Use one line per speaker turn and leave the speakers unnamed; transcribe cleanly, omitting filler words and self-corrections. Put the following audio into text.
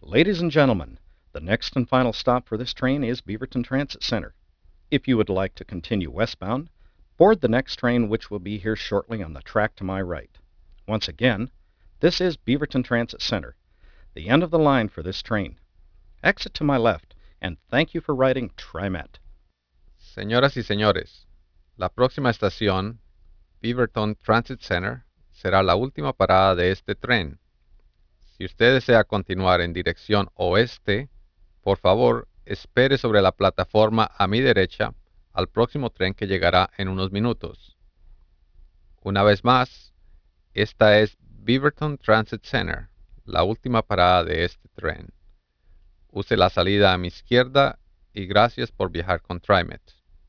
Ladies and gentlemen, the next and final stop for this train is Beaverton Transit Center. If you would like to continue westbound, board the next train, which will be here shortly on the track to my right. Once again, this is Beaverton Transit Center, the end of the line for this train. Exit to my left, and thank you for riding TriMet.
Señoras y señores, la próxima estación, Beaverton Transit Center, será la última parada de este tren. Si usted desea continuar en dirección oeste, por favor, espere sobre la plataforma a mi derecha al próximo tren que llegará en unos minutos. Una vez más, esta es Beaverton Transit Center, la última parada de este tren. Use la salida a mi izquierda y gracias por viajar con TriMet.